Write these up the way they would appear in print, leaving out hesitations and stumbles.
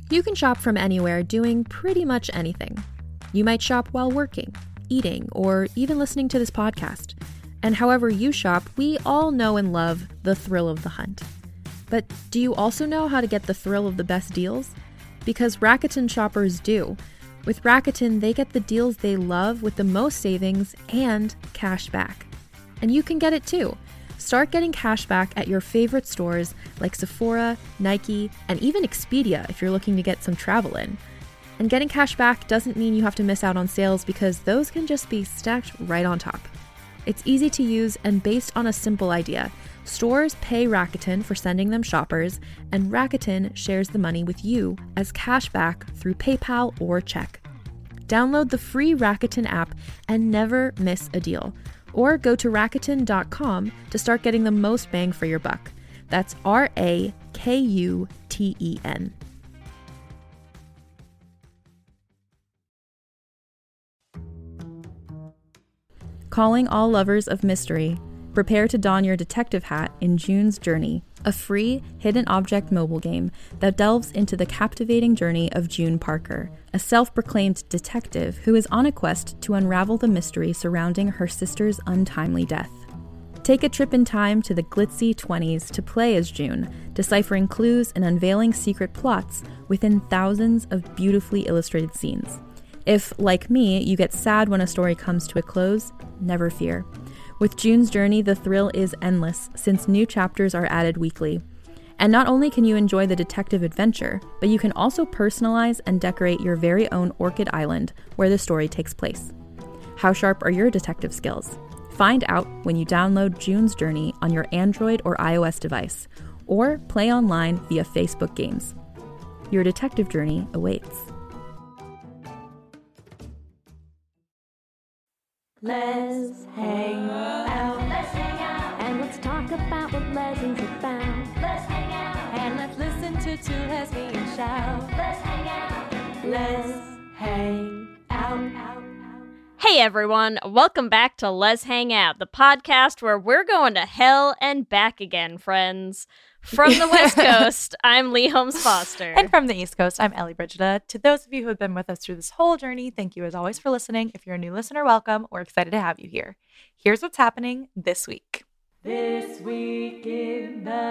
You can shop from anywhere doing pretty much anything. You might shop while working, eating, or even listening to this podcast. And however you shop, we all know and love the thrill of the hunt. But do you also know how to get the thrill of the best deals? Because Rakuten shoppers do. With Rakuten, they get the deals they love with the most savings and cash back. And you can get it too. Start getting cash back at your favorite stores like Sephora, Nike, and even Expedia if you're looking to get some travel in. And getting cash back doesn't mean you have to miss out on sales because those can just be stacked right on top. It's easy to use and based on a simple idea. Stores pay Rakuten for sending them shoppers, and Rakuten shares the money with you as cash back through PayPal or check. Download the free Rakuten app and never miss a deal. Or go to Rakuten.com to start getting the most bang for your buck. That's Rakuten. Calling all lovers of mystery. Prepare to don your detective hat in June's Journey, a free hidden object mobile game that delves into the captivating journey of June Parker, a self-proclaimed detective who is on a quest to unravel the mystery surrounding her sister's untimely death. Take a trip in time to the glitzy 20s to play as June, deciphering clues and unveiling secret plots within thousands of beautifully illustrated scenes. If, like me, you get sad when a story comes to a close, never fear. With June's Journey, the thrill is endless since new chapters are added weekly. And not only can you enjoy the detective adventure, but you can also personalize and decorate your very own Orchid Island where the story takes place. How sharp are your detective skills? Find out when you download June's Journey on your Android or iOS device, or play online via Facebook Games. Your detective journey awaits. Let's hang out. Let's hang out. And let's talk about what lessons are found. Let's hang out. And let's listen to two lesbians shout. Let's hang out. Let's hang out. Hey everyone, welcome back to Let's Hang Out, the podcast where we're going to hell and back again, friends. From the West Coast, I'm Lee Holmes Foster. And from the East Coast, I'm Ellie Brigida. To those of you who have been with us through this whole journey, thank you as always for listening. If you're a new listener, welcome. We're excited to have you here. Here's what's happening this week. This week in the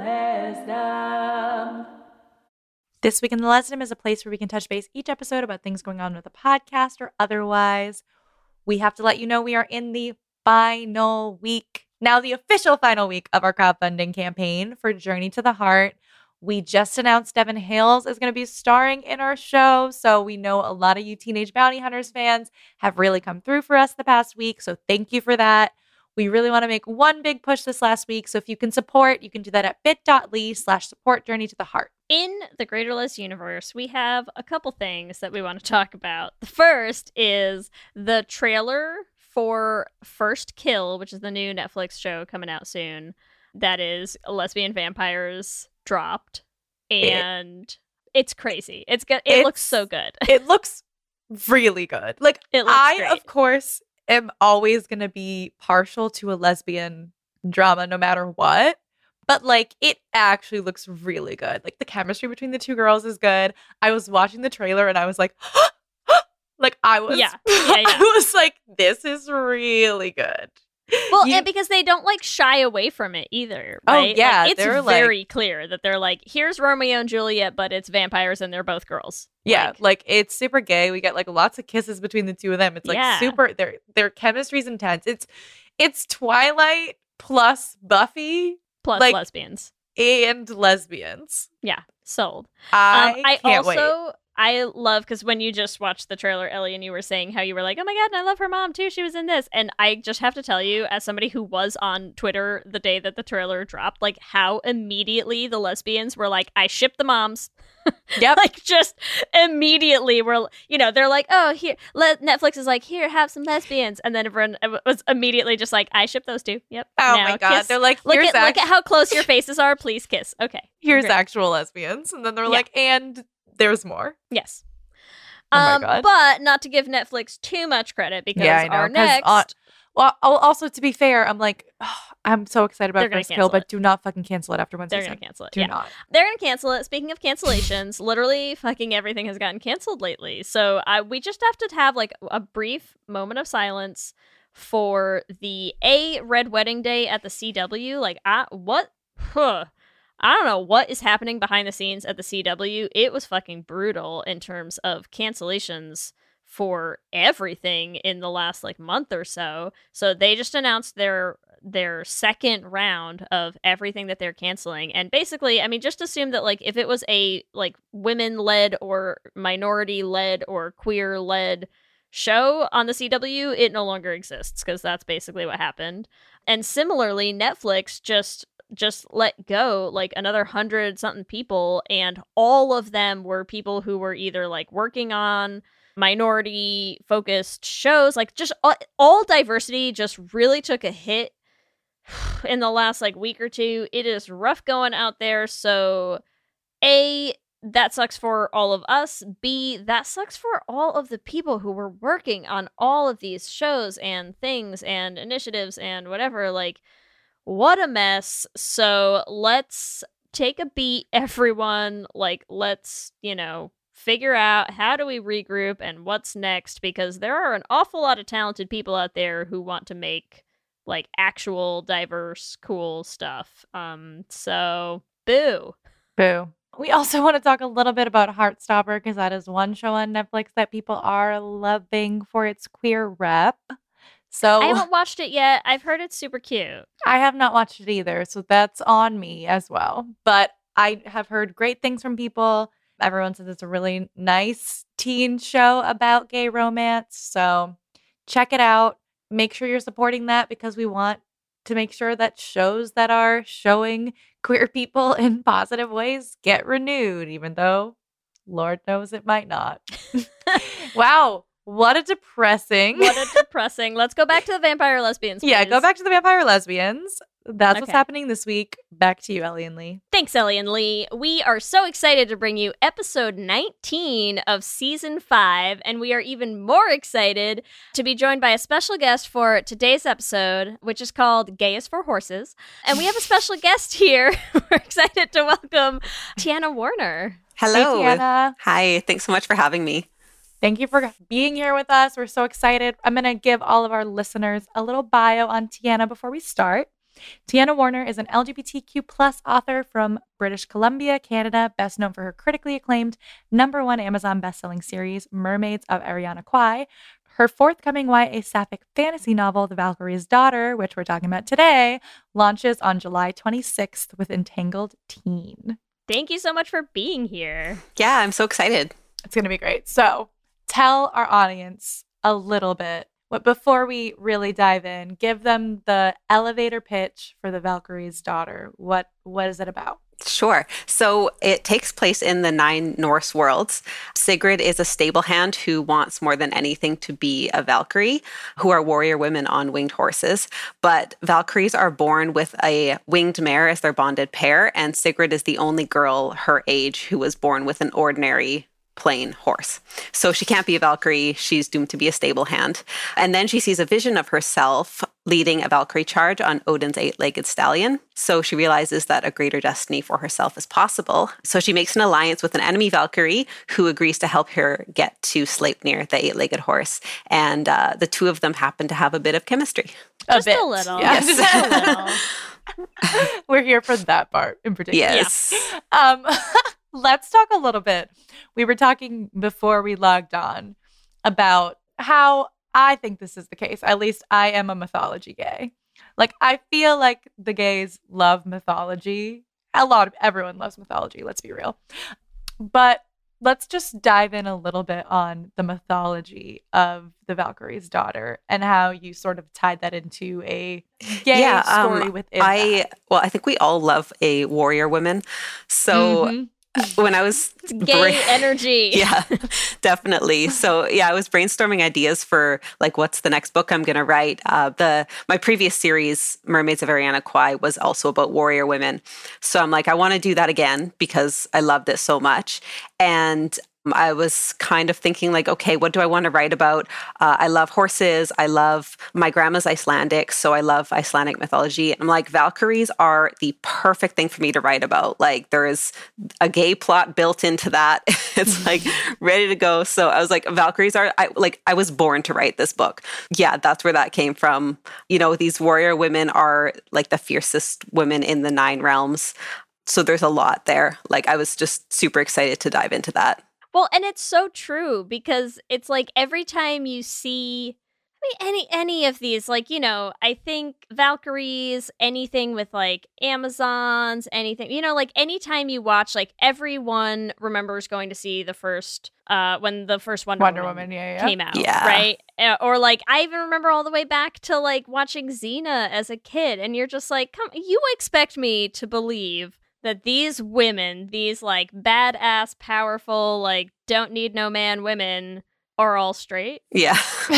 Lesdom. This week in the Lesdom is a place where we can touch base each episode about things going on with the podcast or otherwise. We have to let you know we are in the final week. Now, the official final week of our crowdfunding campaign for Journey to the Heart. We just announced Devin Hales is going to be starring in our show. So we know a lot of you Teenage Bounty Hunters fans have really come through for us the past week. So thank you for that. We really want to make one big push this last week. So if you can support, you can do that at bit.ly/support Journey to the Heart. In the Greater Les universe, we have a couple things that we want to talk about. The first is the trailer for First Kill, which is the new Netflix show coming out soon. That is lesbian vampires dropped, and it's crazy. It looks so good. It looks really good. Like, it looks great. Of course, am always going to be partial to a lesbian drama no matter what. But, like, it actually looks really good. Like, the chemistry between the two girls is good. I was watching the trailer and I was like, like, I was like, this is really good. Well, and because they don't, like, shy away from it either, right? Oh, yeah. Like, it's very clear that they're like, here's Romeo and Juliet, but it's vampires and they're both girls. Yeah, like it's super gay. We get, like, lots of kisses between the two of them. It's, like, super, their chemistry's intense. It's Twilight plus Buffy. Plus like, lesbians. And lesbians. Yeah, sold. I can't wait. I love, because when you just watched the trailer, Ellie, and you were saying how you were like, oh my god, and I love her mom too, she was in this. And I just have to tell you, as somebody who was on Twitter the day that the trailer dropped, like, how immediately the lesbians were like, I ship the moms. Yep. Like, just immediately we're, they're like, oh, here, Netflix is like, here, have some lesbians. And then everyone was immediately just like, I ship those two. Yep. Oh my god. Kiss. They're like, look at how close your faces are. Please kiss. Okay. Here's great. Actual lesbians. And then they're like, and there's more. Yes. Oh my god. But not to give Netflix too much credit, because our next... Well, also to be fair, I'm like, I'm so excited They're about gonna First Kill, cancel but it. do not fucking cancel it after one They're season. gonna cancel it. Do Yeah. not. They're gonna cancel it. Speaking of cancellations, literally fucking everything has gotten canceled lately. So we just have to have like a brief moment of silence for the Red Wedding Day at the CW. Like, I don't know what is happening behind the scenes at the CW. It was fucking brutal in terms of cancellations for everything in the last like month or so. So they just announced their second round of everything that they're canceling. And basically, I mean, just assume that like if it was a like women-led or minority-led or queer-led show on the CW, it no longer exists, because that's basically what happened. And similarly, Netflix just let go like another 100-something people, and all of them were people who were either like working on minority focused shows. Like, just all diversity just really took a hit in the last like week or two. It is rough going out there. So A, that sucks for all of us. B, that sucks for all of the people who were working on all of these shows and things and initiatives and whatever. Like, what a mess. So let's take a beat, everyone. Like, let's, figure out how do we regroup and what's next, because there are an awful lot of talented people out there who want to make like actual diverse, cool stuff. So boo. Boo. We also want to talk a little bit about Heartstopper, because that is one show on Netflix that people are loving for its queer rep. So I haven't watched it yet. I've heard it's super cute. I have not watched it either, so that's on me as well. But I have heard great things from people. Everyone says it's a really nice teen show about gay romance. So check it out. Make sure you're supporting that, because we want to make sure that shows that are showing queer people in positive ways get renewed, even though Lord knows it might not. Wow. What a depressing. Let's go back to the vampire lesbians, please. Yeah, go back to the vampire lesbians. That's what's Okay. happening this week. Back to you, Ellie and Lee. Thanks, Ellie and Lee. We are so excited to bring you episode 19 of season 5, and we are even more excited to be joined by a special guest for today's episode, which is called Gay is for Horses. And we have a special guest here. We're excited to welcome Tiana Warner. Hello. Hey, Tiana. Hi. Thanks so much for having me. Thank you for being here with us. We're so excited. I'm going to give all of our listeners a little bio on Tiana before we start. Tiana Warner is an LGBTQ plus author from British Columbia, Canada, best known for her critically acclaimed #1 Amazon bestselling series, Mermaids of Ariana Kwai. Her forthcoming YA sapphic fantasy novel, The Valkyrie's Daughter, which we're talking about today, launches on July 26th with Entangled Teen. Thank you so much for being here. Yeah, I'm so excited. It's going to be great. So tell our audience a little bit. Before we really dive in, give them the elevator pitch for The Valkyrie's Daughter. What is it about? Sure. So it takes place in the 9 Norse worlds. Sigrid is a stable hand who wants more than anything to be a Valkyrie, who are warrior women on winged horses. But Valkyries are born with a winged mare as their bonded pair, and Sigrid is the only girl her age who was born with an ordinary plain horse. So she can't be a Valkyrie. She's doomed to be a stable hand. And then she sees a vision of herself leading a Valkyrie charge on Odin's 8-legged stallion. So she realizes that a greater destiny for herself is possible. So she makes an alliance with an enemy Valkyrie who agrees to help her get to Sleipnir, the 8-legged horse. And the two of them happen to have a bit of chemistry. Just a little. Yeah. Just a little. We're here for that part in particular. Yes. Let's talk a little bit. We were talking before we logged on about how I think this is the case. At least I am a mythology gay. Like, I feel like the gays love mythology. Everyone loves mythology, let's be real. But let's just dive in a little bit on the mythology of The Valkyrie's Daughter and how you sort of tied that into a gay story within that. I think we all love a warrior woman. So when I was Gay energy. Yeah, definitely. So yeah, I was brainstorming ideas for like what's the next book I'm going to write. My previous series, Mermaids of Ariana Kwai, was also about warrior women. So I'm like, I want to do that again because I loved it so much. And I was kind of thinking like, okay, what do I want to write about? I love horses. My grandma's Icelandic, so I love Icelandic mythology. And I'm like, Valkyries are the perfect thing for me to write about. Like there is a gay plot built into that. It's like ready to go. So I was like, Valkyries I was born to write this book. Yeah, that's where that came from. You know, these warrior women are like the fiercest women in the 9 realms. So there's a lot there. Like I was just super excited to dive into that. Well, and it's so true because it's like every time you see any of these, like, you know, I think Valkyries, anything with like Amazons, anything, you know, like anytime you watch, like everyone remembers going to see the first, when the first Wonder Woman came out, right? Or like I even remember all the way back to like watching Xena as a kid, and you're just like, come, you expect me to believe that these women, these like badass, powerful, like don't need no man women are all straight? Yeah.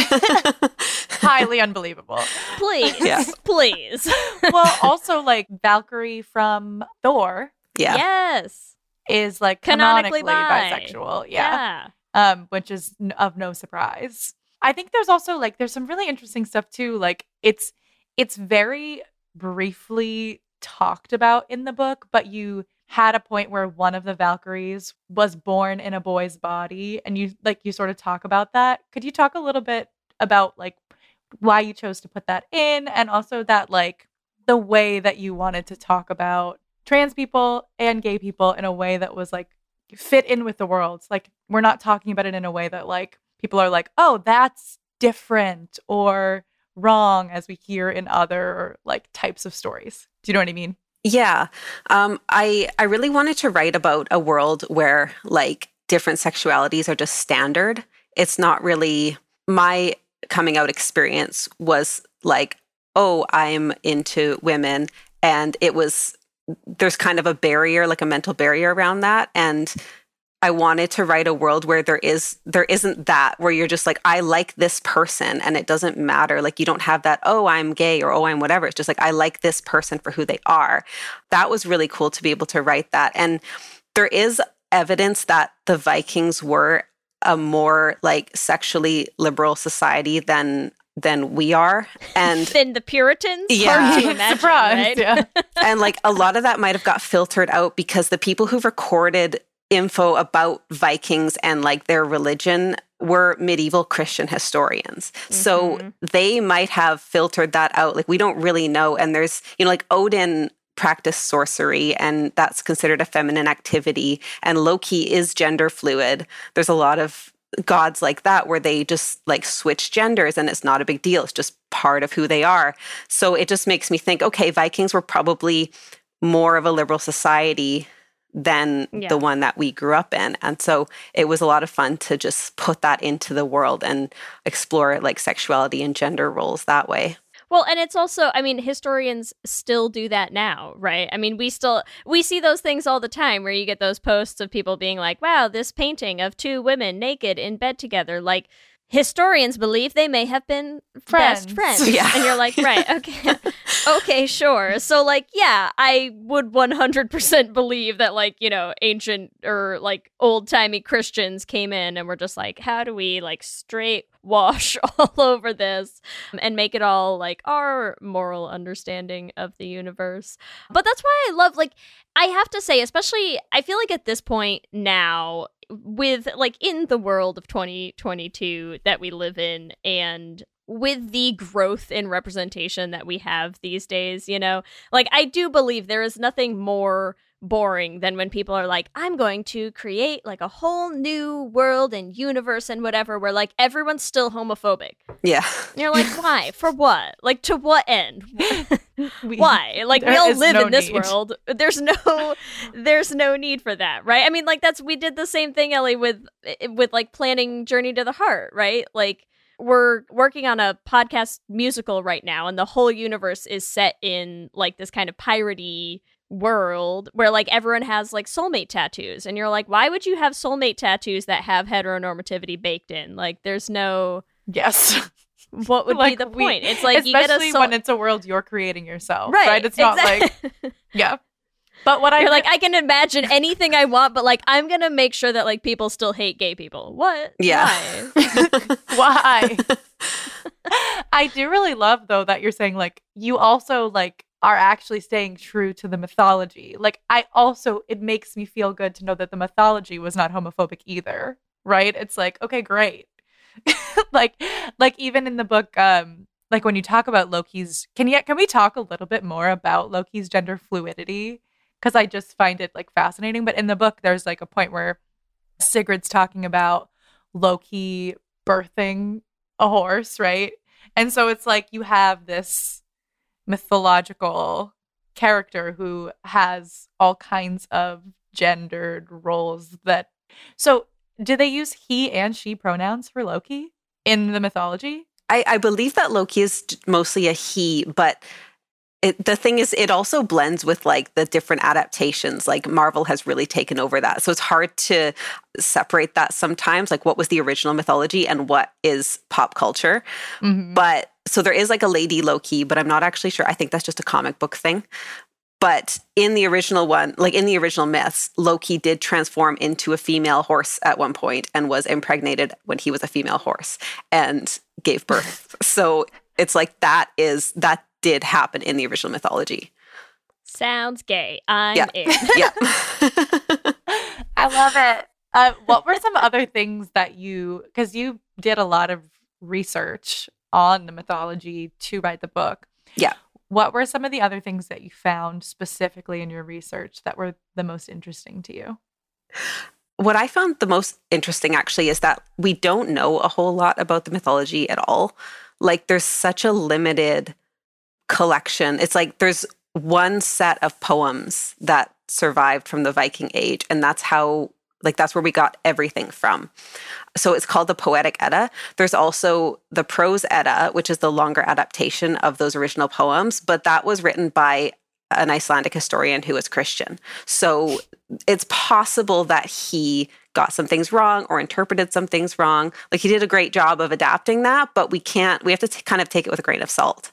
Highly unbelievable. Please. Yeah. Please. Well, also like Valkyrie from Thor. Yeah. Yes. Is like canonically bisexual. Yeah. Which is of no surprise. I think there's also like, there's some really interesting stuff too. Like it's very briefly talked about in the book, but you had a point where one of the Valkyries was born in a boy's body, and you sort of talk about that. Could you talk a little bit about like why you chose to put that in, and also that like the way that you wanted to talk about trans people and gay people in a way that was like fit in with the world? Like we're not talking about it in a way that like people are like, oh, that's different or wrong, as we hear in other like types of stories. Do you know what I mean? Yeah. I really wanted to write about a world where like different sexualities are just standard. It's not really, my coming out experience was like, oh, I'm into women. And there's kind of a barrier, like a mental barrier around that. And I wanted to write a world where there isn't that, where you're just like, I like this person and it doesn't matter. Like you don't have that, oh, I'm gay or oh, I'm whatever. It's just like, I like this person for who they are. That was really cool to be able to write that. And there is evidence that the Vikings were a more like sexually liberal society than we are. And than the Puritans? Yeah. Hard to imagine, right? Yeah. And like a lot of that might have got filtered out because the people who recorded info about Vikings and like their religion were medieval Christian historians. Mm-hmm. So they might have filtered that out. Like we don't really know. And there's, you know, like Odin practiced sorcery and that's considered a feminine activity. And Loki is gender fluid. There's a lot of gods like that where they just like switch genders and it's not a big deal. It's just part of who they are. So it just makes me think, okay, Vikings were probably more of a liberal society than the one that we grew up in. And so it was a lot of fun to just put that into the world and explore like sexuality and gender roles that way. Well, and it's also, I mean, historians still do that now, right? I mean, we see those things all the time where you get those posts of people being like, wow, this painting of 2 women naked in bed together. Like, historians believe they may have been best friends. Yeah. And you're like, right, okay. Okay, sure. So, like, yeah, I would 100% believe that, like, you know, ancient or, like, old-timey Christians came in and were just like, how do we, like, straight wash all over this and make it all, like, our moral understanding of the universe? But that's why I love, like, I have to say, especially, I feel like at this point now, with, like, in the world of 2022 that we live in, and with the growth in representation that we have these days, you know, like, I do believe there is nothing more boring than when people are like, I'm going to create like a whole new world and universe and whatever, where like everyone's still homophobic. Yeah. And you're like, why? For what? Like, to what end? Why? Like, we all live in this world. There's no need for that, right? I mean, like, we did the same thing, Ellie, with like planning Journey to the Heart, right? Like, we're working on a podcast musical right now, and the whole universe is set in like this kind of piratey world where like everyone has like soulmate tattoos, and you're like, why would you have soulmate tattoos that have heteronormativity baked in? Like, there's no what would like be the point? It's like, especially you get when it's a world you're creating yourself, right? It's not like But what You're like, I can imagine anything I want, but like, I'm going to make sure that like people still hate gay people. What? Yeah. Why? I do really love, though, that you're saying, like, you also, like, are actually staying true to the mythology. Like, it makes me feel good to know that the mythology was not homophobic either, right? It's like, okay, great. like even in the book, like when you talk about Loki's, can we talk a little bit more about Loki's gender fluidity? Because I just find it like fascinating. But in the book, there's like a point where Sigrid's talking about Loki birthing a horse, right? And so it's like you have this mythological character who has all kinds of gendered roles that. So do they use he and she pronouns for Loki in the mythology? I believe that Loki is mostly a he, but the thing is, it also blends with like the different adaptations. Like Marvel has really taken over that. So it's hard to separate that sometimes, like what was the original mythology and what is pop culture. Mm-hmm. But so there is like a lady Loki, but I'm not actually sure. I think that's just a comic book thing. But in the original one, like in the original myths, Loki did transform into a female horse at one point and was impregnated when he was a female horse and gave birth. So it's like that did happen in the original mythology. Sounds gay. I'm in. Yeah. I love it. What were some other things that because you did a lot of research on the mythology to write the book. Yeah. What were some of the other things that you found specifically in your research that were the most interesting to you? What I found the most interesting actually is that we don't know a whole lot about the mythology at all. Like there's such a limited collection. It's like there's one set of poems that survived from the Viking Age, and that's where we got everything from. So it's called the Poetic Edda. There's also the Prose Edda, which is the longer adaptation of those original poems, but that was written by an Icelandic historian who was Christian. So it's possible that he got some things wrong or interpreted some things wrong. Like he did a great job of adapting that, but we have to kind of take it with a grain of salt.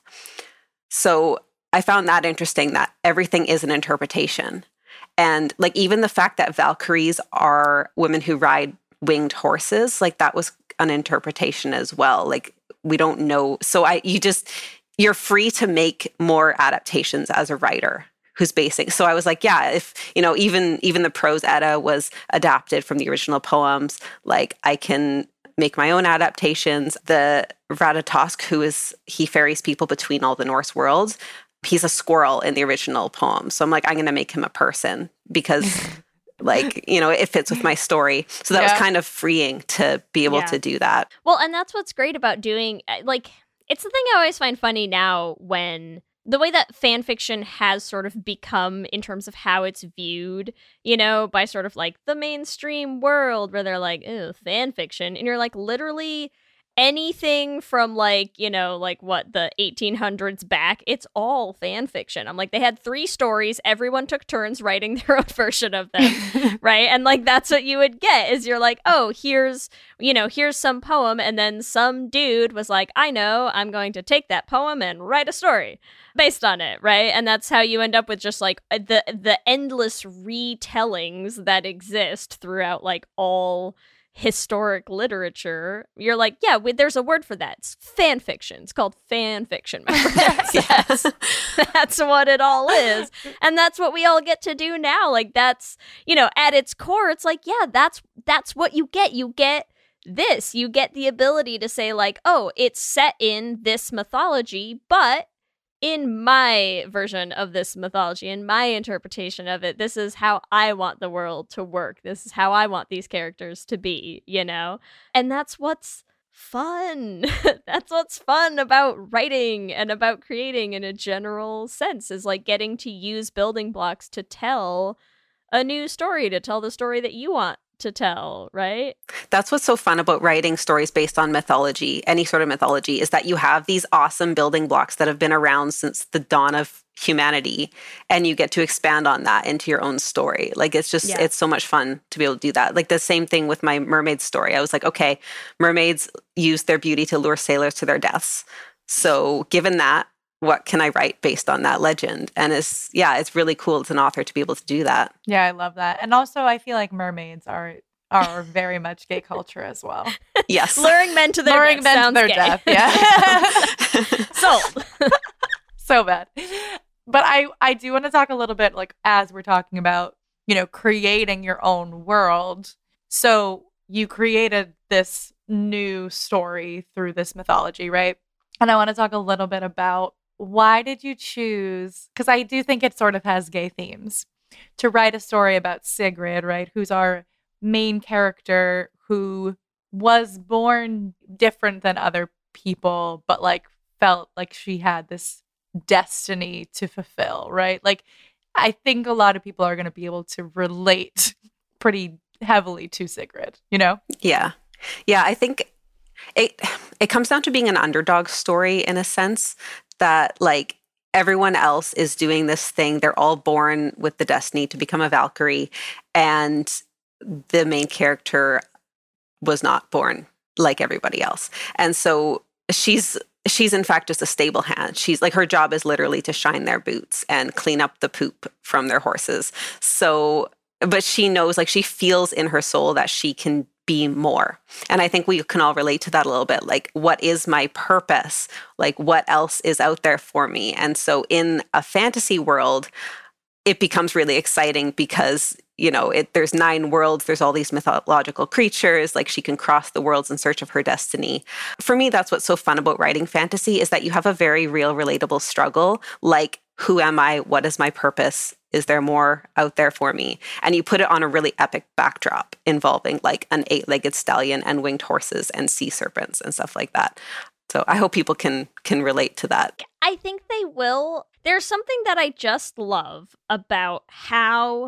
So I found that interesting, that everything is an interpretation. And like even the fact that Valkyries are women who ride winged horses, like that was an interpretation as well. Like we don't know. So you're free to make more adaptations as a writer who's basing. So I was like, yeah, if, even the Prose Edda was adapted from the original poems, like I can make my own adaptations. The Ratatosk, he ferries people between all the Norse worlds. He's a squirrel in the original poem. So I'm like, I'm going to make him a person because like, it fits with my story. So that was kind of freeing to be able to do that. Well, and that's what's great about doing, like, it's the thing I always find funny now when the way that fan fiction has sort of become in terms of how it's viewed, by sort of like the mainstream world where they're like, ew, fan fiction. And you're like, literally anything from like, like what, the 1800s back, it's all fan fiction. I'm like, they had 3 stories. Everyone took turns writing their own version of them. Right. And like, that's what you would get is you're like, oh, here's some poem. And then some dude was like, I know, I'm going to take that poem and write a story based on it. Right. And that's how you end up with just like the endless retellings that exist throughout like all historic literature. You're like, yeah, there's a word for that. It's fan fiction. It's called fan fiction. That's what it all is. And that's what we all get to do now. Like that's, at its core, it's like, yeah, that's what you get. You get this. You get the ability to say like, oh, it's set in this mythology, but in my version of this mythology, in my interpretation of it, this is how I want the world to work. This is how I want these characters to be, And that's what's fun. That's what's fun about writing and about creating in a general sense, is like getting to use building blocks to tell a new story, to tell the story that you want to tell, right? That's what's so fun about writing stories based on mythology, any sort of mythology, is that you have these awesome building blocks that have been around since the dawn of humanity, and you get to expand on that into your own story. Like it's just, it's so much fun to be able to do that. Like the same thing with my mermaid story. I was like, okay, mermaids use their beauty to lure sailors to their deaths. So given that, what can I write based on that legend? And it's really cool as an author to be able to do that. Yeah, I love that. And also I feel like mermaids are very much gay culture as well. Yes. Luring men to their death. Yeah. Sold. So bad. But I do want to talk a little bit, like, as we're talking about, creating your own world. So you created this new story through this mythology, right? And I want to talk a little bit about why did you choose, because I do think it sort of has gay themes, to write a story about Sigrid, right? Who's our main character, who was born different than other people, but like felt like she had this destiny to fulfill, right? Like, I think a lot of people are going to be able to relate pretty heavily to Sigrid, Yeah. Yeah, I think it comes down to being an underdog story in a sense that, like, everyone else is doing this thing. They're all born with the destiny to become a Valkyrie, and the main character was not born like everybody else. And so she's in fact just a stable hand. She's like, her job is literally to shine their boots and clean up the poop from their horses. So, but she knows, like, she feels in her soul that she can be more. And I think we can all relate to that a little bit. Like, what is my purpose? Like, what else is out there for me? And so in a fantasy world, it becomes really exciting because, there's 9 worlds, there's all these mythological creatures, like she can cross the worlds in search of her destiny. For me, that's what's so fun about writing fantasy, is that you have a very real, relatable struggle. Like, who am I? What is my purpose? Is there more out there for me? And you put it on a really epic backdrop involving like an 8-legged stallion and winged horses and sea serpents and stuff like that. So I hope people can relate to that. I think they will. There's something that I just love about how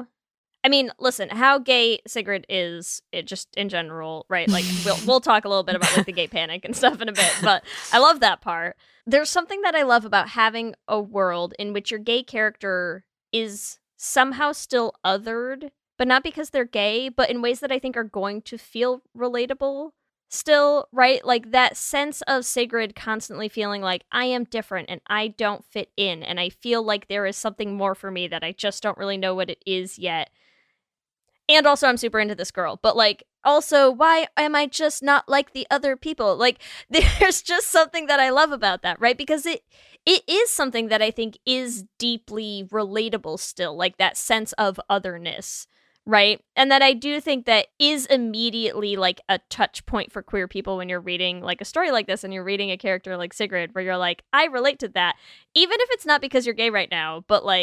gay Sigrid is, it just in general, right? Like, we'll talk a little bit about like the gay panic and stuff in a bit, but I love that part. There's something that I love about having a world in which your gay character is somehow still othered, but not because they're gay, but in ways that I think are going to feel relatable still, right? Like that sense of Sigrid constantly feeling like, I am different and I don't fit in, and I feel like there is something more for me that I just don't really know what it is yet. And also, I'm super into this girl, but like, also, why am I just not like the other people? Like, there's just something that I love about that, right? Because it is something that I think is deeply relatable still, like that sense of otherness, right? And that I do think that is immediately like a touch point for queer people when you're reading like a story like this and you're reading a character like Sigrid, where you're like, I relate to that, even if it's not because you're gay right now,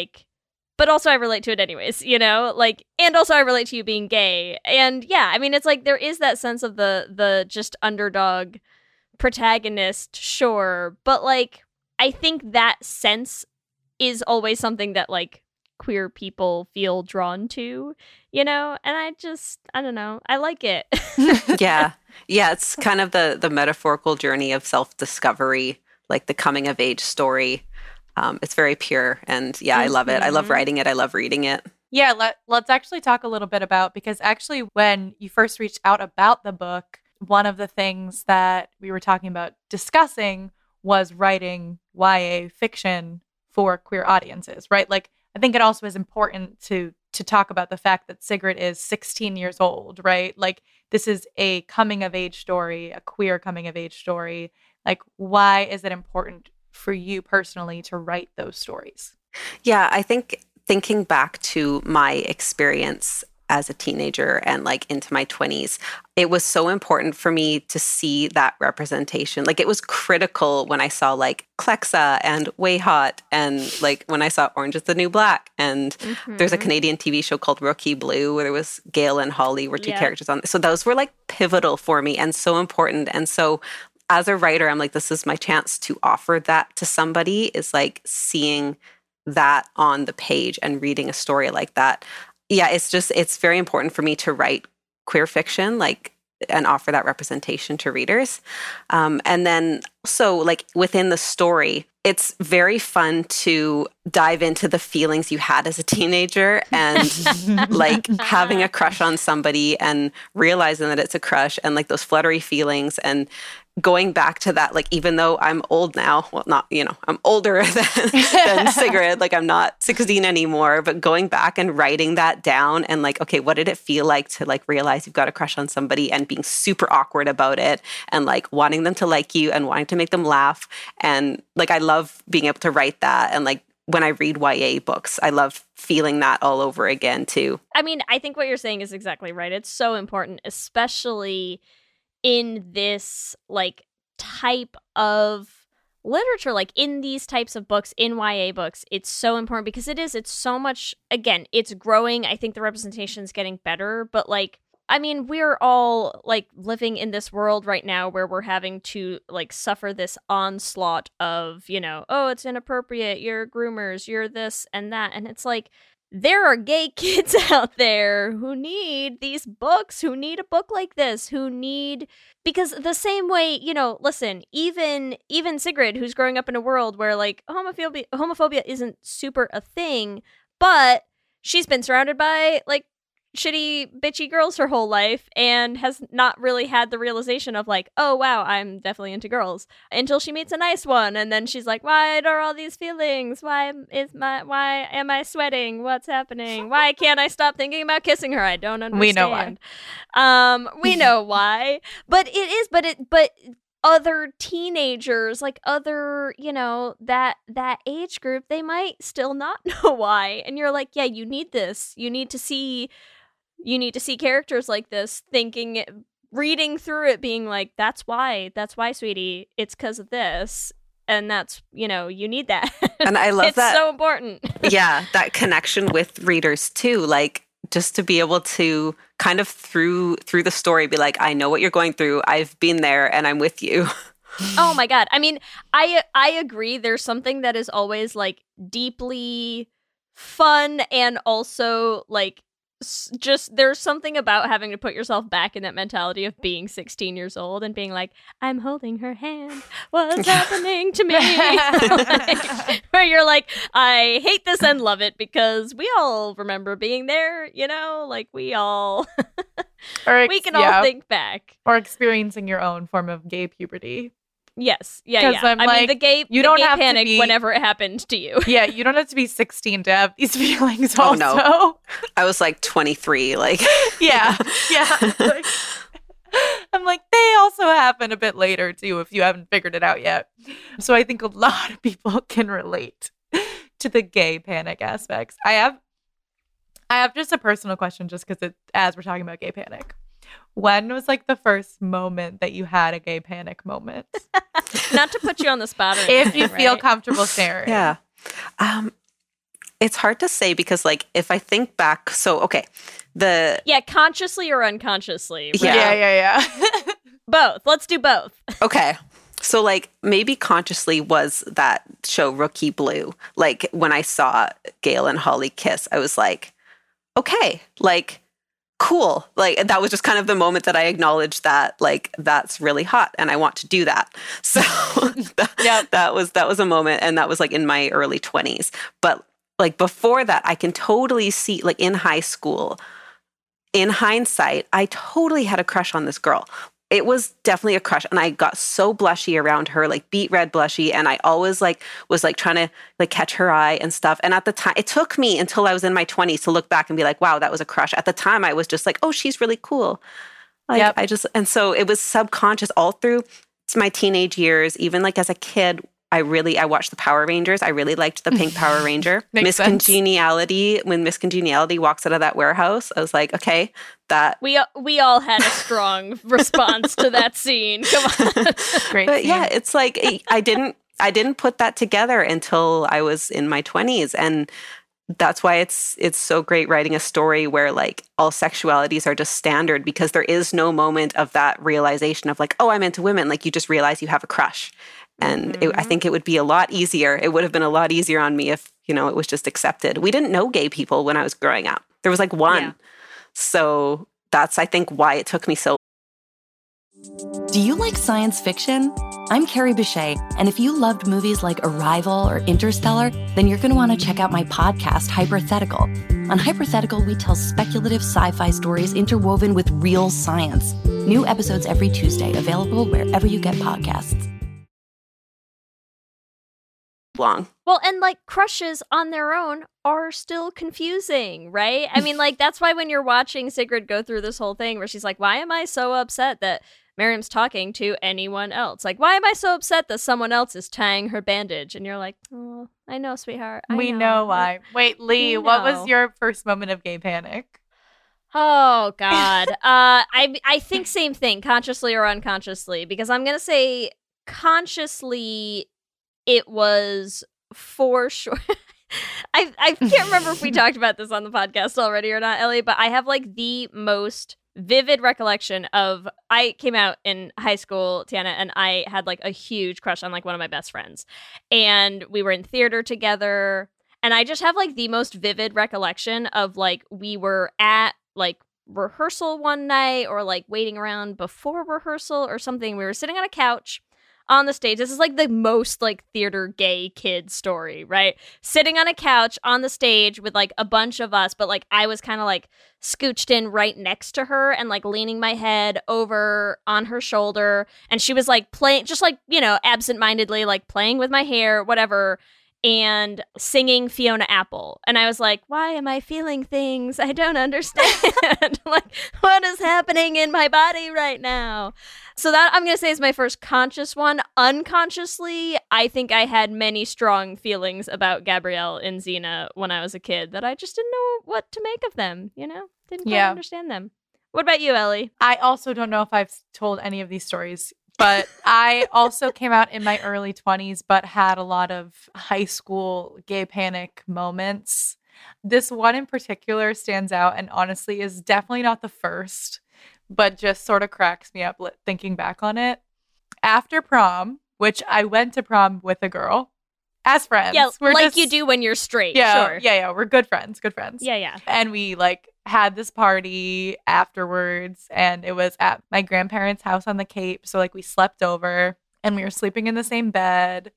but also I relate to it anyways, like, and also I relate to you being gay. And yeah, I mean, it's like there is that sense of the just underdog protagonist, sure, but like, I think that sense is always something that like queer people feel drawn to, and I don't know, I like it. Yeah, it's kind of the metaphorical journey of self-discovery, like the coming of age story. It's very pure, and yeah, I love it. I love writing it. I love reading it. Yeah, let's actually talk a little bit about, because actually when you first reached out about the book, one of the things that we were talking about discussing was writing YA fiction for queer audiences, right? Like, I think it also is important to talk about the fact that Sigrid is 16 years old, right? Like, this is a coming of age story, a queer coming of age story. Like, why is it important for you personally to write those stories? Yeah, I think thinking back to my experience as a teenager and like into my 20s, it was so important for me to see that representation. Like, it was critical when I saw like Clexa and Way Hot, and like when I saw Orange is the New Black, and there's a Canadian TV show called Rookie Blue where there was Gail and Holly were two characters on. So those were like pivotal for me and so important. And so as a writer, I'm like, this is my chance to offer that to somebody, is like seeing that on the page and reading a story like that. Yeah, it's very important for me to write queer fiction, like, and offer that representation to readers. And then also, like, within the story, it's very fun to dive into the feelings you had as a teenager and like having a crush on somebody and realizing that it's a crush, and like those fluttery feelings, and going back to that, like, even though I'm old now, well, not, I'm older than Sigrid, like I'm not 16 anymore, but going back and writing that down and like, okay, what did it feel like to like realize you've got a crush on somebody and being super awkward about it and like wanting them to like you and wanting to make them laugh. And like, I love being able to write that. And like, when I read YA books, I love feeling that all over again too. I mean, I think what you're saying is exactly right. It's so important, especially in this like type of literature, like in these types of books, in YA books. It's so important because it's so much, again, it's growing. I think the representation is getting better, but like, I mean, we're all like living in this world right now where we're having to like suffer this onslaught of, oh, it's inappropriate, you're groomers, you're this and that. And it's like, there are gay kids out there who need these books, who need a book like this, because the same way, listen, even Sigrid, who's growing up in a world where like homophobia isn't super a thing, but she's been surrounded by like shitty bitchy girls her whole life and has not really had the realization of like, oh wow, I'm definitely into girls, until she meets a nice one, and then she's like, why are all these feelings, why am I sweating, what's happening, why can't I stop thinking about kissing her, I don't understand. We know why. We know why, but other teenagers, like other, that age group, they might still not know why, and you're like, yeah, you need this, you need to see characters like this, reading through it, being like, that's why, sweetie, it's because of this. And that's, you need that. And I love that. It's so important. Yeah, that connection with readers too. Like, just to be able to kind of through the story be like, I know what you're going through. I've been there and I'm with you. Oh my God. I mean, I agree. There's something that is always like deeply fun and also like, just there's something about having to put yourself back in that mentality of being 16 years old and being like, I'm holding her hand, what's happening to me? Like, where you're like, I hate this and love it, because we all remember being there, like we all we can all think back, or experiencing your own form of gay puberty. Yes. Yeah. I mean, the gay panic whenever it happened to you. Yeah, you don't have to be 16 to have these feelings. Oh, no. I was like 23. Like, yeah. Like, I'm like, they also happen a bit later too, if you haven't figured it out yet. So I think a lot of people can relate to the gay panic aspects. I have just a personal question, just because as we're talking about gay panic. When was like the first moment that you had a gay panic moment? Not to put you on the spot or anything, if you feel comfortable sharing. Yeah. It's hard to say, because like if I think back, so okay, consciously or unconsciously. Right? Yeah. Both. Let's do both. Okay. So like maybe consciously was that show Rookie Blue. Like when I saw Gale and Holly kiss, I was like, okay, like cool. Like that was just kind of the moment that I acknowledged that like that's really hot and I want to do that. So that was a moment, and that was like in my early 20s. But like before that, I can totally see, like in high school, in hindsight, I totally had a crush on this girl. It was definitely a crush, and I got so blushy around her, like beet red blushy, and I always like was like trying to like catch her eye and stuff. And at the time, it took me until I was in my 20s to look back and be like, wow, that was a crush. At the time, I was just like, oh, she's really cool. Like and so it was subconscious all through my teenage years. Even like as a kid, I watched the Power Rangers. I really liked the pink Power Ranger. Miss Congeniality, when Miss Congeniality walks out of that warehouse, I was like, okay, that... We all had a strong response to that scene. Come on. Great but scene. yeah, it's like, I didn't put that together until I was in my 20s. And that's why it's so great writing a story where like all sexualities are just standard, because there is no moment of that realization of like, oh, I'm into women. Like you just realize you have a crush. And I think it would be a lot easier. It would have been a lot easier on me if, it was just accepted. We didn't know gay people when I was growing up. There was like one. Yeah. So that's, I think, why it took me so. Do you like science fiction? I'm Carrie Bechet, and if you loved movies like Arrival or Interstellar, then you're going to want to check out my podcast, Hypothetical. On Hypothetical, we tell speculative sci-fi stories interwoven with real science. New episodes every Tuesday, available wherever you get podcasts. Long. Well, and like crushes on their own are still confusing, right? I mean, like that's why when you're watching Sigrid go through this whole thing where she's like, why am I so upset that Miriam's talking to anyone else? Like, why am I so upset that someone else is tying her bandage? And you're like, oh, I know, sweetheart. We know why. Wait, Lee, We what know. was your first moment of gay panic? Oh God. I think same thing, consciously or unconsciously, because I'm gonna say consciously it was for sure. I can't remember if we talked about this on the podcast already or not, Ellie, but I have like the most vivid recollection of I came out in high school, Tiana, and I had like a huge crush on like one of my best friends. And we were in theater together. And I just have like the most vivid recollection of like we were at like rehearsal one night or like waiting around before rehearsal or something. We were sitting on a couch on the stage. This is like the most like theater gay kid story, right? Sitting on a couch on the stage with like a bunch of us, but like I was kind of like scooched in right next to her and like leaning my head over on her shoulder. And she was like playing, just like, you know, absentmindedly like playing with my hair, whatever, and singing Fiona Apple. And I was like, why am I feeling things I don't understand? Like, what is happening in my body right now? So that, I'm going to say, is my first conscious one. Unconsciously, I think I had many strong feelings about Gabrielle and Xena when I was a kid that I just didn't know what to make of them, you know? Didn't quite understand them. What about you, Ellie? I also don't know if I've told any of these stories, but I also came out in my early 20s, but had a lot of high school gay panic moments. This one in particular stands out and honestly is definitely not the first, but just sort of cracks me up thinking back on it. After prom, which I went to prom with a girl as friends. Yeah, we're like just, you do when you're straight. Yeah, Sure. yeah, we're good friends. Yeah. And we like had this party afterwards, and it was at my grandparents' house on the Cape. So like we slept over and we were sleeping in the same bed.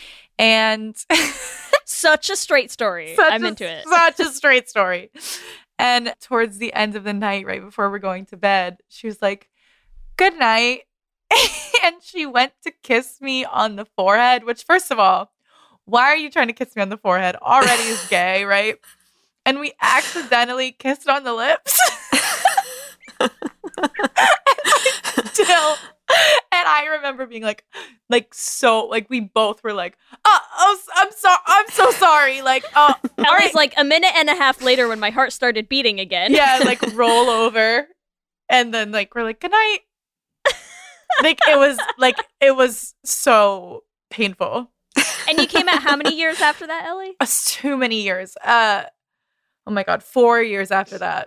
And Such a straight story. I'm into it. Such a straight story. And towards the end of the night, right before we're going to bed, she was like, good night. And she went to kiss me on the forehead, which first of all, why are you trying to kiss me on the forehead? Already is gay, right? And we accidentally kissed on the lips. And I remember being like so like we both were like, oh, I'm sorry, I'm so sorry. Like, oh, all Ellie's right. like a minute and a half later when my heart started beating again. Yeah, like roll over, and then like we're like, good night. Like it was so painful. And you came out how many years after that, Ellie? Too many years. Oh my God, 4 years after that.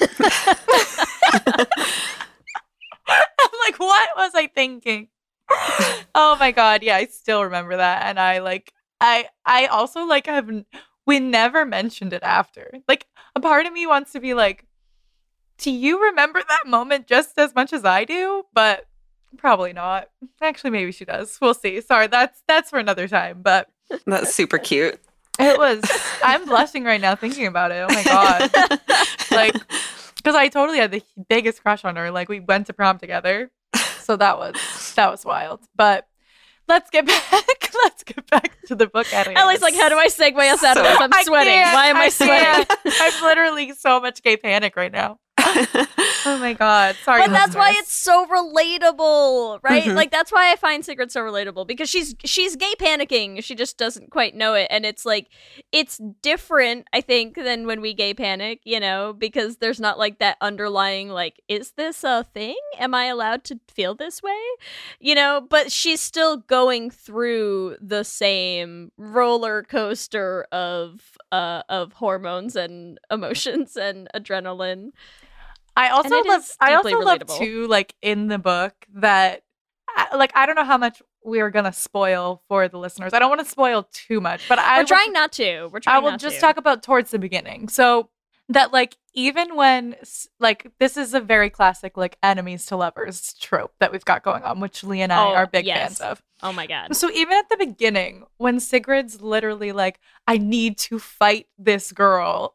I'm like, what was I thinking? Oh my God, yeah, I still remember that, and I also like we never mentioned it after. Like, a part of me wants to be like, do you remember that moment just as much as I do? But probably not. Actually, maybe she does. We'll see. Sorry, that's for another time. But That's super cute. it was. I'm blushing right now thinking about it. Oh my God. Like, because I totally had the biggest crush on her. Like, we went to prom together, so that was wild. But let's get back to the book. Ellie's like, how do I segue us out of So- this? I'm sweating. Why am I sweating? I'm literally so much gay panic right now. Oh my God. Sorry. But that's why listeners. it's so relatable, right? Mhm. Like that's why I find Sigrid so relatable, because she's gay panicking. She just doesn't quite know it, and it's like it's different, I think, than when we gay panic, you know, because there's not like that underlying like, is this a thing? Am I allowed to feel this way? You know, but she's still going through the same roller coaster of hormones and emotions and adrenaline. I also And it love is I also deeply love relatable. too, like in the book that I don't know how much we're gonna spoil for the listeners. I don't want to spoil too much, but We're trying not to. I will just talk about towards the beginning. So that like even when like this is a very classic like enemies to lovers trope that we've got going on, which Lee and I Oh, are big yes. fans of. Oh my God. So even at the beginning, when Sigrid's literally like, I need to fight this girl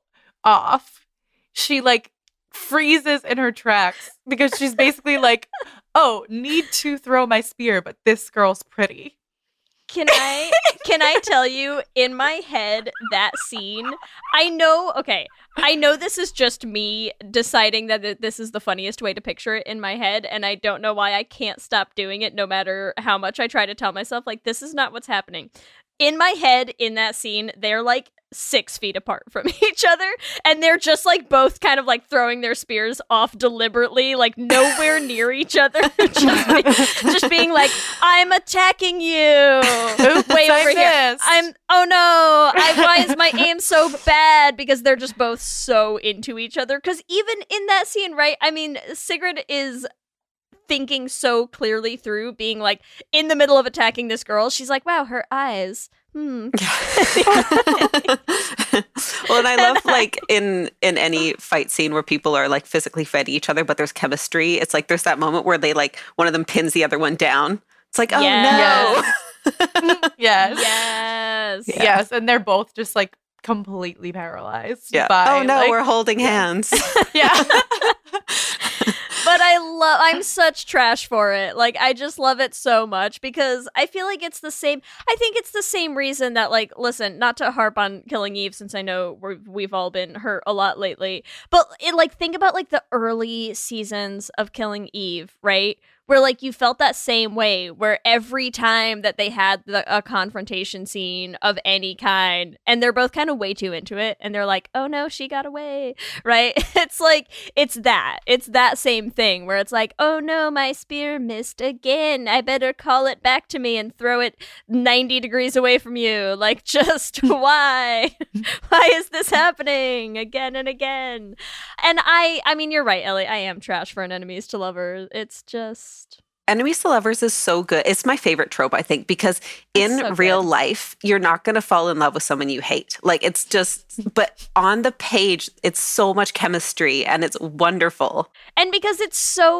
off. She like freezes in her tracks because she's basically like, oh, need to throw my spear, but this girl's pretty. Can I tell you, in my head, that scene, I know this is just me deciding that this is the funniest way to picture it in my head, and I don't know why I can't stop doing it no matter how much I try to tell myself, like, this is not what's happening. In my head, in that scene, they're like 6 feet apart from each other, and they're just like both kind of like throwing their spears off deliberately, like nowhere near each other, just being like, I'm attacking you. Oops, Wait over here. missed. Oh no, why is my aim so bad? Because they're just both so into each other. Because even in that scene, right, I mean, Sigrid is thinking so clearly through being like in the middle of attacking this girl. She's like, wow, her eyes. Well, and I love like in any fight scene where people are like physically fighting each other, but there's chemistry. It's like there's that moment where they like one of them pins the other one down. It's like, oh Yes. no. Yes. Yes. And they're both just like completely paralyzed. Yeah. By, Oh no, like, we're holding hands. yeah. But I'm such trash for it. Like, I just love it so much because I feel like it's the same. I think it's the same reason that, like, listen, not to harp on Killing Eve since I know we've all been hurt a lot lately, but think about like the early seasons of Killing Eve, right? Where like you felt that same way, where every time that they had a confrontation scene of any kind, and they're both kind of way too into it, and they're like, "Oh no, she got away," right? It's like it's that same thing where it's like, "Oh no, my spear missed again. I better call it back to me and throw it 90 degrees away from you." Like, just why? Why is this happening again and again? And I mean, you're right, Ellie. I am trash for an enemies to lovers. It's just. Enemies to lovers is so good. It's my favorite trope, I think, because in so real good. life, you're not going to fall in love with someone you hate. Like, it's just, but on the page, it's so much chemistry and it's wonderful. And because it's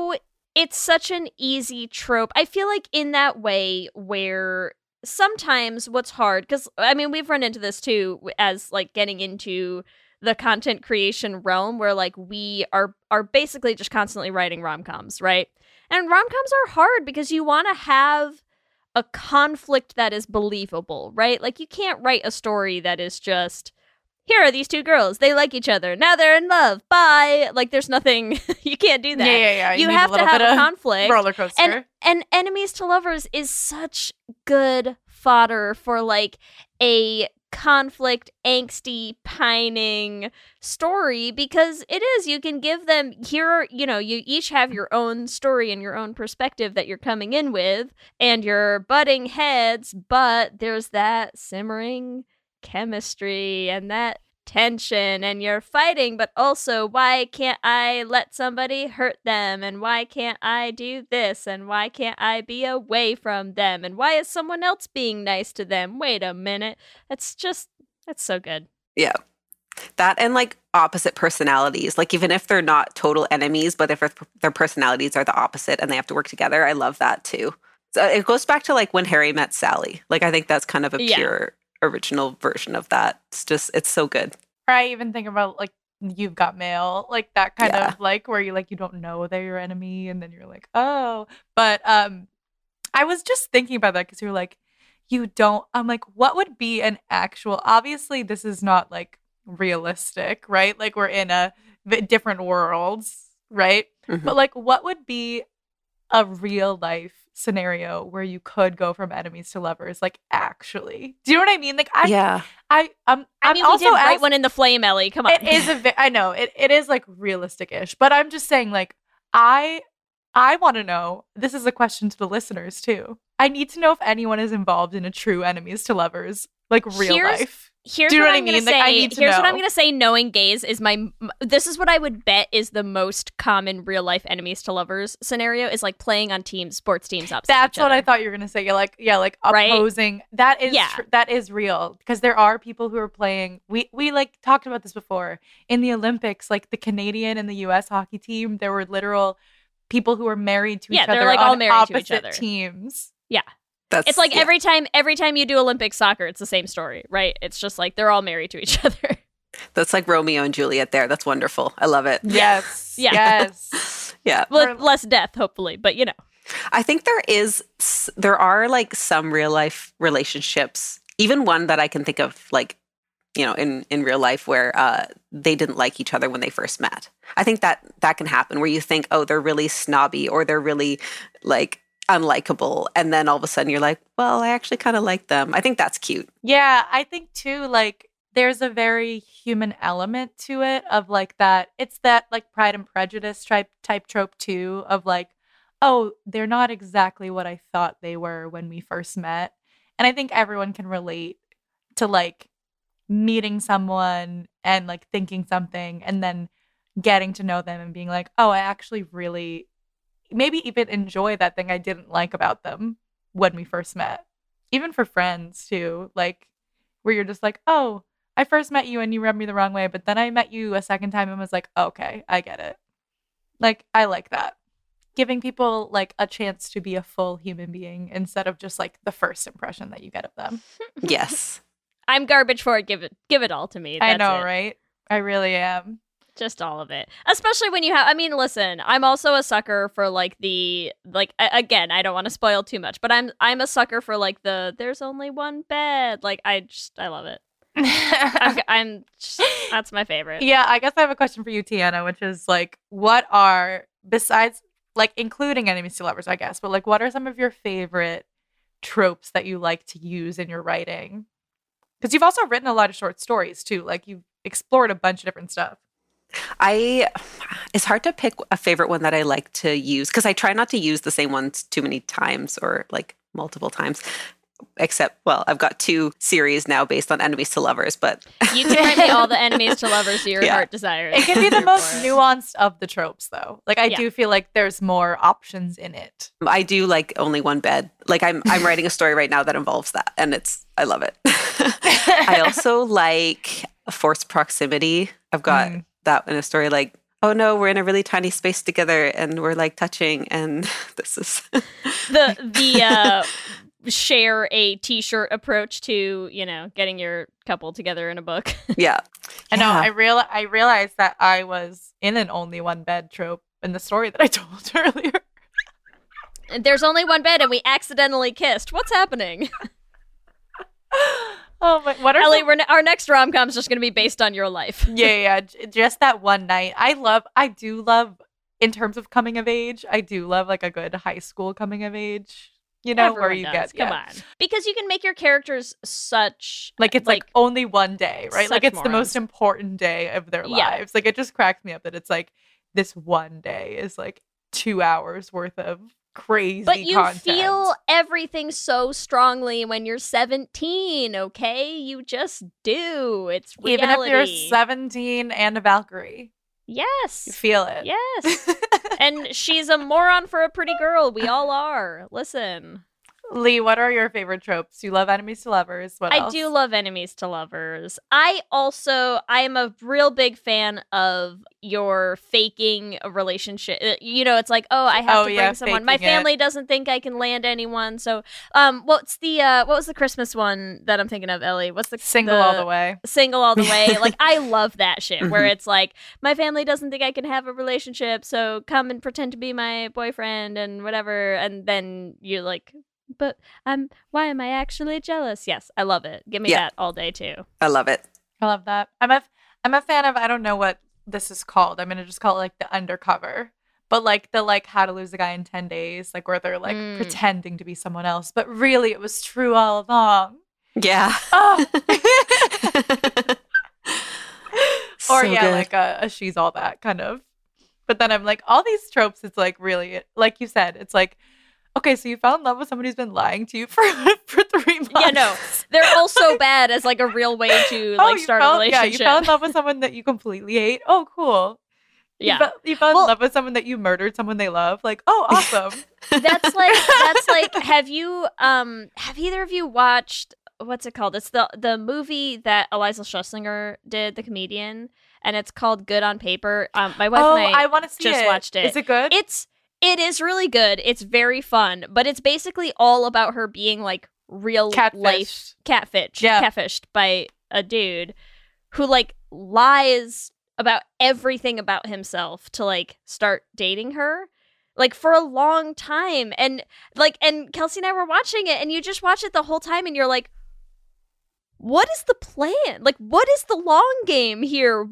such an easy trope. I feel like in that way where sometimes what's hard, because I mean, we've run into this too as like getting into the content creation realm where like we are basically just constantly writing rom-coms, right? And rom-coms are hard because you want to have a conflict that is believable, right? Like you can't write a story that is just, here are these two girls, they like each other, now they're in love, bye. Like there's nothing, you can't do that. Yeah. You need have a to little have bit a of conflict. roller coaster. And Enemies to Lovers is such good fodder for like a conflict, angsty, pining story because it is, you can give them here, you each have your own story and your own perspective that you're coming in with and you're butting heads, but there's that simmering chemistry and that tension and you're fighting, but also why can't I let somebody hurt them and why can't I do this and why can't I be away from them and why is someone else being nice to them? Wait a minute. That's so good. Yeah. That and like opposite personalities, like even if they're not total enemies, but if their personalities are the opposite and they have to work together, I love that too. So it goes back to like when Harry met Sally. Like I think that's kind of a pure original version of that. It's so good. Or I even think about like You've Got Mail, like that kind of like where you don't know they're your enemy and then you're like, oh. But I was just thinking about that because you're like, I'm like, what would be an actual, obviously this is not like realistic, right? Like we're in different worlds, right? Mm-hmm. But like what would be a real life scenario where you could go from enemies to lovers, like actually? Do you know what I mean? Like I mean, also we did write one in the flame, Ellie. Come on. It is I know it is like realistic-ish, but I'm just saying like I want to know, this is a question to the listeners too. I need to know if anyone is involved in a true enemies to lovers, like real life. Here's Do you know what what I I'm mean? gonna say. Like, I need to here's know. what I'm gonna say. Knowing gays is this is what I would bet is the most common real life enemies to lovers scenario is like playing on sports teams opposite That's each what other. I thought you were gonna say. You're like, like Right? opposing. That is that is real because there are people who are playing. We like talked about this before in the Olympics, like the Canadian and the U.S. hockey team. There were literal people who were married to each other. They're like on all married to each opposite other. teams. Yeah. It's like every time you do Olympic soccer, it's the same story, right? It's just like they're all married to each other. That's like Romeo and Juliet there. That's wonderful. I love it. Yes. Yeah. Yes. Yeah. With less death, hopefully, but you know. I think there are like some real life relationships, even one that I can think of, like, you know, in real life where they didn't like each other when they first met. I think that can happen where you think, oh, they're really snobby or they're really like unlikable. And then all of a sudden you're like, well, I actually kind of like them. I think that's cute. Yeah, I think too, like, there's a very human element to it of like that. It's that like Pride and Prejudice type trope too of like, oh, they're not exactly what I thought they were when we first met. And I think everyone can relate to like meeting someone and like thinking something and then getting to know them and being like, oh, I actually really maybe even enjoy that thing I didn't like about them when we first met. Even for friends too, like where you're just like, oh, I first met you and you rubbed me the wrong way, but then I met you a second time and was like, okay, I get it. Like, I like that. Giving people like a chance to be a full human being instead of just like the first impression that you get of them. Yes. I'm garbage for it. Give it all to me. I know, it. right? I really am. Just all of it. Especially when you have, I mean, listen, I'm also a sucker for like again, I don't want to spoil too much, but I'm a sucker for like there's only one bed. Like I love it. I'm just, that's my favorite. Yeah, I guess I have a question for you, Tiana, which is like, what are, besides like including enemies to lovers, I guess, but like what are some of your favorite tropes that you like to use in your writing? Because you've also written a lot of short stories too. Like you've explored a bunch of different stuff. It's hard to pick a favorite one that I like to use because I try not to use the same ones too many times or like multiple times. Except, well, I've got 2 series now based on enemies to lovers, but you can write me all the enemies to lovers your heart desires. It can be the most nuanced of the tropes, though. Like I do feel like there's more options in it. I do like only one bed. Like I'm writing a story right now that involves that, and I love it. I also like forced proximity. I've got that in a story like, oh no, we're in a really tiny space together and we're like touching, and this is the share a t-shirt approach to, you know, getting your couple together in a book. Yeah. I know. I realized that I was in an only one bed trope in the story that I told earlier. There's only one bed and we accidentally kissed. What's happening? Oh my! What are Ellie? Our next rom-com is just going to be based on your life. Yeah. Just that one night. I do love, in terms of coming of age, I do love like a good high school coming of age. You know, everyone where you does. get Come on, because you can make your characters such like it's like only one day, right? Like it's morons. the most important day of their lives. Like it just cracks me up that it's like this one day is like 2 hours worth of crazy but you content. Feel everything so strongly when you're 17. Okay, you just do. It's reality. Even if you're 17 and a Valkyrie. Yes. You feel it. Yes. And she's a moron for a pretty girl. We all are. Listen. Lee, what are your favorite tropes? You love enemies to lovers. What else? I do love enemies to lovers. I am a real big fan of your faking a relationship. You know, it's like, oh, I have to bring someone. My family doesn't think I can land anyone. So, what was the Christmas one that I'm thinking of, Ellie? What's the Single All the Way? Single All the Way. Like, I love that shit where it's like, my family doesn't think I can have a relationship, so come and pretend to be my boyfriend and whatever. And then you're like, but why am I actually jealous? Yes, I love it. Give me that all day too. I love it. I love that. I'm a fan of, I don't know what this is called. I'm gonna just call it like the undercover. But like the like How to Lose a Guy in 10 Days, like where they're like pretending to be someone else, but really it was true all along. Yeah. Oh. Or so good. like a She's All That kind of. But then I'm like, all these tropes, it's like really, like you said, it's like, okay, so you fell in love with somebody who's been lying to you for 3 months. Yeah, no, they're also bad as like a real way to like start a relationship. Yeah, you fell in love with someone that you completely hate. Oh, cool. Yeah, you fell in love with someone that you murdered someone they love. Like, oh, awesome. That's like. Have either of you watched? What's it called? It's the movie that Eliza Schlesinger did, the comedian, and it's called Good on Paper. My wife and I want to see just watched it. Is it good? It is really good. It's very fun, but it's basically all about her being like real life catfished by a dude who like lies about everything about himself to like start dating her, like for a long time. And Kelsey and I were watching it, and you just watch it the whole time and you're like, what is the plan? Like, what is the long game here?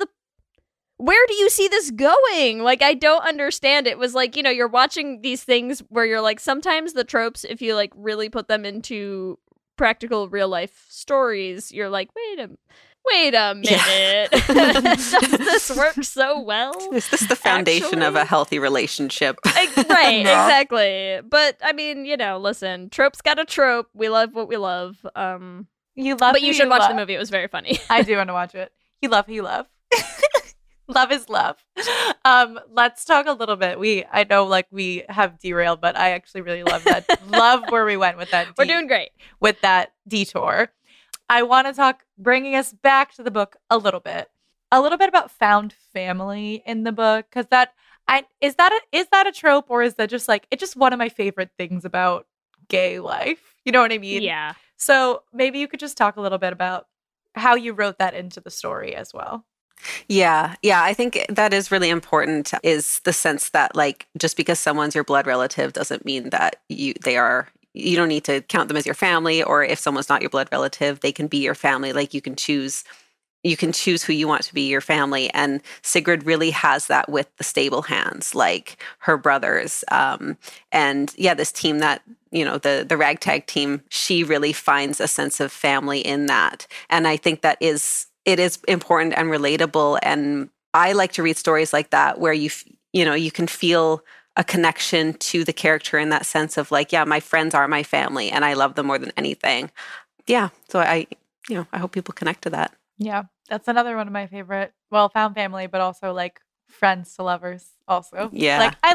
Where do you see this going? Like, I don't understand. It was like, you're watching these things where you're like, sometimes the tropes, if you like really put them into practical real life stories, you're like, wait a minute. Does this work so well? Is this the foundation of a healthy relationship? Right, exactly. But I mean, listen, trope's got a trope. We love what we love. But you should watch the movie. It was very funny. I do want to watch it. You love who you love. Love is love. Let's talk a little bit. I know like we have derailed, but I actually really love that. Love where we went with that. We're doing great. With that detour. I want to talk, bringing us back to the book a little bit about found family in the book. Because is that a trope, or is that just like, it's just one of my favorite things about gay life? You know what I mean? Yeah. So maybe you could just talk a little bit about how you wrote that into the story as well. Yeah. I think that is really important, is the sense that like, just because someone's your blood relative doesn't mean that you don't need to count them as your family, or if someone's not your blood relative, they can be your family. Like you can choose who you want to be your family. And Sigrid really has that with the stable hands, like her brothers. And yeah, this team that, the ragtag team, she really finds a sense of family in that. And I think it is important and relatable. And I like to read stories like that where you can feel a connection to the character in that sense of like, yeah, my friends are my family and I love them more than anything. Yeah. So I hope people connect to that. Yeah. That's another one of my favorite, found family, but also like friends to lovers also. Yeah. Like I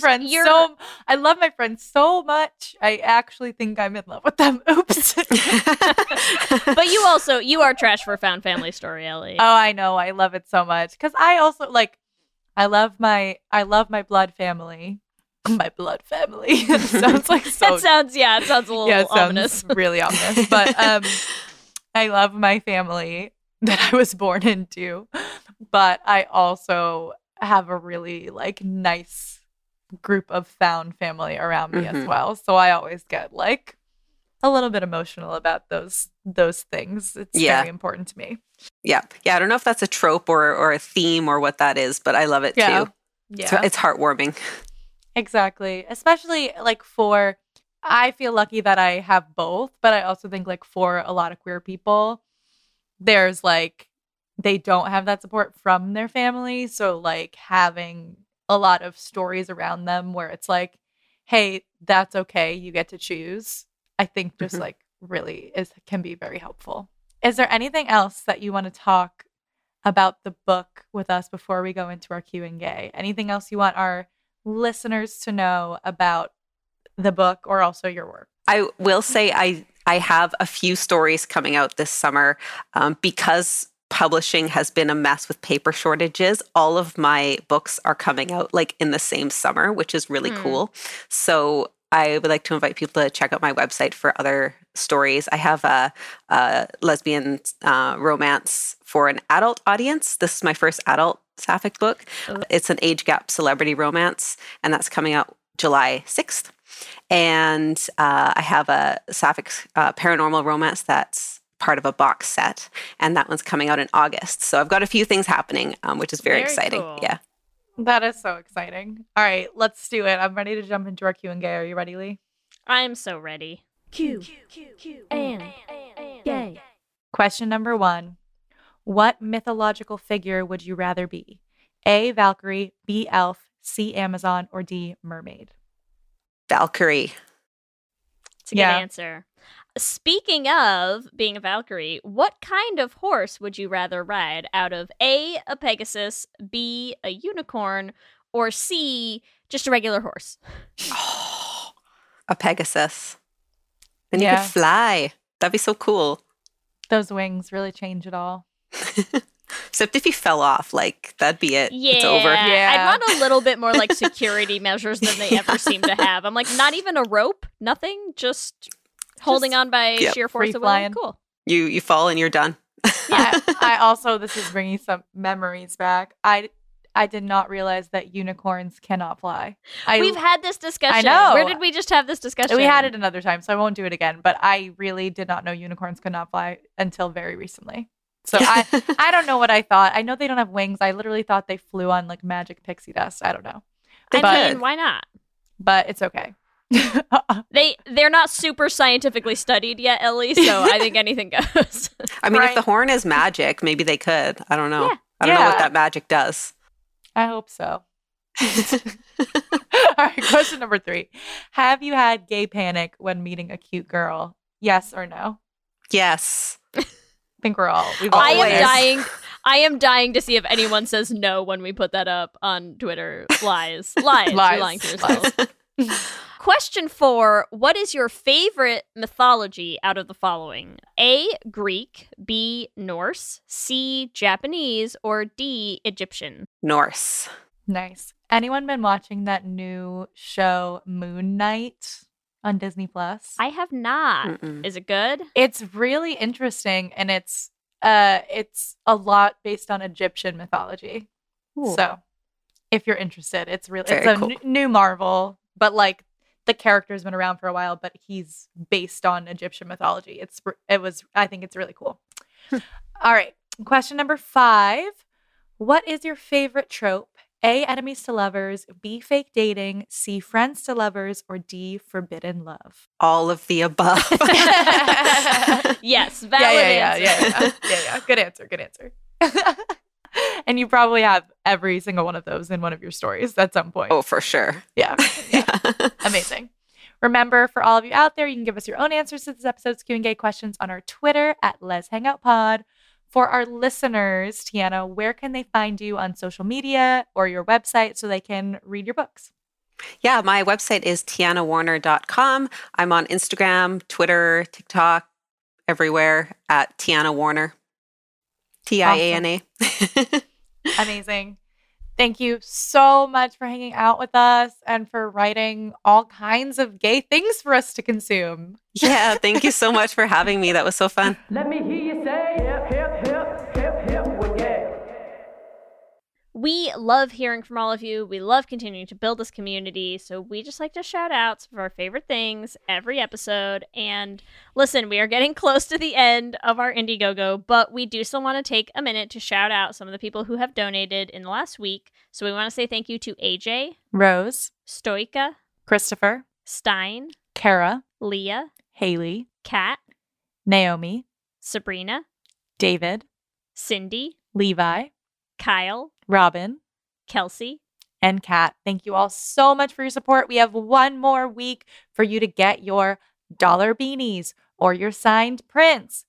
love my friends so much. I actually think I'm in love with them. Oops. But you are trash for a found family story, Ellie. Oh, I know. I love it so much. Because I also like, I love my blood family. My blood family. It sounds like so. It sounds a little ominous. Really ominous. But I love my family that I was born into. But I also have a really like nice group of found family around me as well. So I always get like a little bit emotional about those things. It's very important to me. Yeah. I don't know if that's a trope or a theme or what that is, but I love it too. Yeah. It's heartwarming. Exactly. Especially like I feel lucky that I have both, but I also think like for a lot of queer people, there's like, they don't have that support from their family. So like having a lot of stories around them where it's like, hey, that's okay. You get to choose. I think just like really can be very helpful. Is there anything else that you want to talk about the book with us before we go into our Q&A? Anything else you want our listeners to know about the book or also your work? I will say I have a few stories coming out this summer because publishing has been a mess with paper shortages. All of my books are coming out like in the same summer, which is really cool. So I would like to invite people to check out my website for other stories. I have a lesbian romance for an adult audience. This is my first adult sapphic book. It's an age gap celebrity romance, and that's coming out July 6th. And I have a sapphic paranormal romance that's part of a box set, and that one's coming out in August. So I've got a few things happening, which is very exciting. Cool. Yeah. That is so exciting. All right, let's do it. I'm ready to jump into our Q&A. Are you ready, Lee? I'm so ready. Q and gay. Question number 1. What mythological figure would you rather be? A, Valkyrie, B, elf, C, Amazon, or D, mermaid? Valkyrie. It's a good answer. Speaking of being a Valkyrie, what kind of horse would you rather ride out of A, a Pegasus, B, a unicorn, or C, just a regular horse? Oh, a Pegasus. Then you could fly. That'd be so cool. Those wings really change it all. Except if you fell off, like, that'd be it. Yeah. It's over. Yeah. I'd want a little bit more, like, security measures than they ever seem to have. I'm like, not even a rope? Nothing? Just holding on by sheer force of will? flying. Cool. You fall and you're done. I also, this is bringing some memories back. I did not realize that unicorns cannot fly. We've had this discussion. I know. Where did we just have this discussion? We had it another time, so I won't do it again. But I really did not know unicorns could not fly until very recently. So I don't know what I thought. I know they don't have wings. I literally thought they flew on like magic pixie dust. I don't know. I mean, why not? But it's okay. They're not super scientifically studied yet, Ellie, so I think anything goes. I mean, if the horn is magic, maybe they could. I don't know. Yeah. I don't know what that magic does. I hope so. All right, question number 3. Have you had gay panic when meeting a cute girl? Yes or no? Yes. I think we're all. I am dying to see if anyone says no when we put that up on Twitter. Lies. You're lying to yourself. Question 4. What is your favorite mythology out of the following? A, Greek, B, Norse, C, Japanese, or D, Egyptian? Norse. Nice. Anyone been watching that new show Moon Knight on Disney Plus? I have not. Mm-mm. Is it good? It's really interesting, and it's a lot based on Egyptian mythology. Ooh. So, if you're interested, it's Very a cool. new Marvel, but like the character's been around for a while, but he's based on Egyptian mythology. I think it's really cool. All right. Question number 5. What is your favorite trope? A, enemies to lovers, B, fake dating, C, friends to lovers, or D, forbidden love? All of the above. Yes, valid answer. Yeah. Good answer. And you probably have every single one of those in one of your stories at some point. Oh, for sure. Yeah. Amazing. Remember, for all of you out there, you can give us your own answers to this episode's Q&A questions on our Twitter at Let's Hang Out Pod. For our listeners, Tiana, where can they find you on social media or your website so they can read your books? Yeah, my website is tianawarner.com. I'm on Instagram, Twitter, TikTok, everywhere at Tiana Warner. TIANA. Amazing. Thank you so much for hanging out with us and for writing all kinds of gay things for us to consume. Yeah, thank you so much for having me. That was so fun. Let me hear you say hip, hip, hip, hip, hip, well, yeah. We love hearing from all of you. We love continuing to build this community. So we just like to shout out some of our favorite things every episode. And listen, we are getting close to the end of our Indiegogo, but we do still want to take a minute to shout out some of the people who have donated in the last week. So we want to say thank you to AJ, Rose, Stoika, Christopher, Stein, Kara, Leah, Haley, Kat, Naomi, Sabrina, David, Cindy, Levi, Kyle, Robin, Kelsey, and Kat. Thank you all so much for your support. We have one more week for you to get your dollar beanies or your signed prints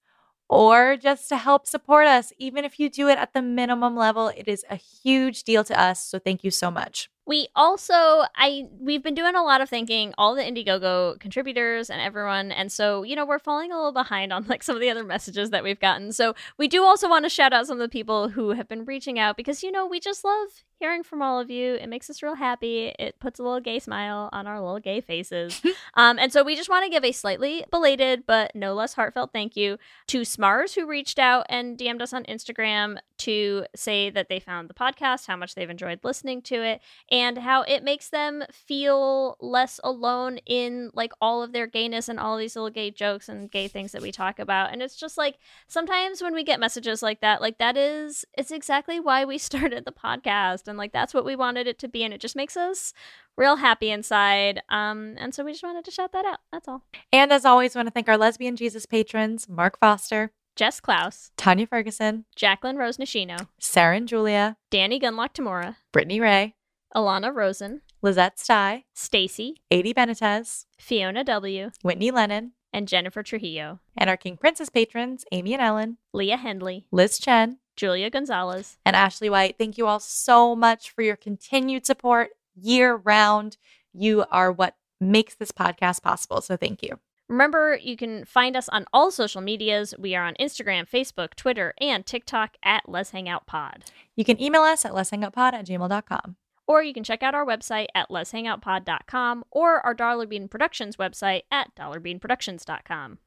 or just to help support us. Even if you do it at the minimum level, it is a huge deal to us. So thank you so much. We also, we've been doing a lot of thanking all the Indiegogo contributors and everyone. And so, we're falling a little behind on like some of the other messages that we've gotten. So we do also want to shout out some of the people who have been reaching out because, we just love hearing from all of you. It makes us real happy. It puts a little gay smile on our little gay faces. And so we just want to give a slightly belated, but no less heartfelt thank you to Smars, who reached out and DM'd us on Instagram to say that they found the podcast, how much they've enjoyed listening to it, and how it makes them feel less alone in like all of their gayness and all of these little gay jokes and gay things that we talk about. And it's just like sometimes when we get messages like that it's exactly why we started the podcast. And like that's what we wanted it to be, and it just makes us real happy inside. And so we just wanted to shout that out. That's all. And as always, we want to thank our Lesbian Jesus patrons, Mark Foster, Jess Klaus, Tanya Ferguson, Jacqueline Rose Nishino, Sarah and Julia, Danny Gunlock Tamura, Brittany Ray, Alana Rosen, Lizette Stye, Stacy, Adi Benitez, Fiona W., Whitney Lennon, and Jennifer Trujillo, and our King Princess patrons, Amy and Ellen, Leah Hendley, Liz Chen, Julia Gonzalez, and Ashley White. Thank you all so much for your continued support year round. You are what makes this podcast possible. So thank you. Remember, you can find us on all social medias. We are on Instagram, Facebook, Twitter, and TikTok at Let's Hang Out Pod. You can email us at letshangoutpod@gmail.com. Or you can check out our website at letshangoutpod.com or our Dollar Bean Productions website at dollarbeanproductions.com.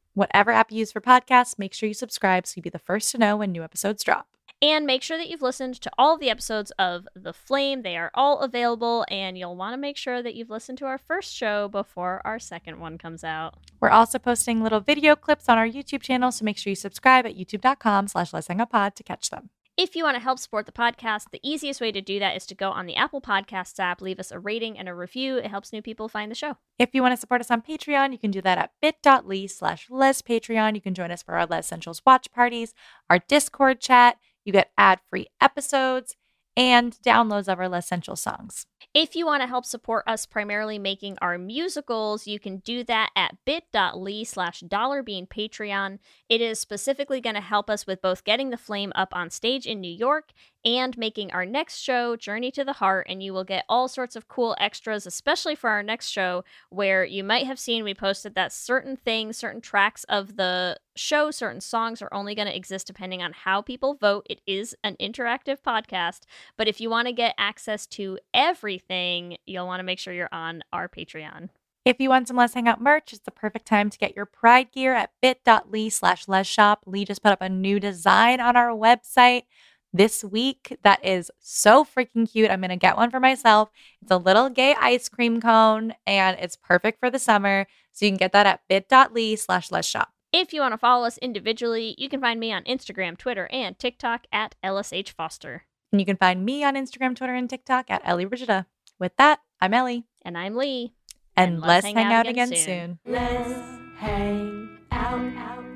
Whatever app you use for podcasts, make sure you subscribe so you'll be the first to know when new episodes drop. And make sure that you've listened to all of the episodes of The Flame. They are all available, and you'll want to make sure that you've listened to our first show before our second one comes out. We're also posting little video clips on our YouTube channel, so make sure you subscribe at youtube.com/letshangoutpod to catch them. If you want to help support the podcast, the easiest way to do that is to go on the Apple Podcasts app, leave us a rating and a review. It helps new people find the show. If you want to support us on Patreon, you can do that at bit.ly/lespatreon. You can join us for our Les Essentials watch parties, our Discord chat. You get ad-free episodes and downloads of our Les Essential songs. If you want to help support us primarily making our musicals, you can do that at bit.ly/dollarbeanpatreon. It is specifically going to help us with both getting The Flame up on stage in New York and making our next show, Journey to the Heart, and you will get all sorts of cool extras, especially for our next show, where you might have seen we posted that certain things, certain tracks of the show, certain songs are only going to exist depending on how people vote. It is an interactive podcast, but if you want to get access to everything, you'll want to make sure you're on our Patreon. If you want some Let's Hang Out merch, it's the perfect time to get your Pride gear at bit.ly/lesshop. Lee just put up a new design on our website this week that is so freaking cute. I'm going to get one for myself. It's a little gay ice cream cone, and it's perfect for the summer. So you can get that at bit.ly/lesshop. If you want to follow us individually, you can find me on Instagram, Twitter, and TikTok at LSH Foster. And you can find me on Instagram, Twitter, and TikTok at Ellie Brigida. With that, I'm Ellie. And I'm Lee. And let's hang out again soon. Let's hang out.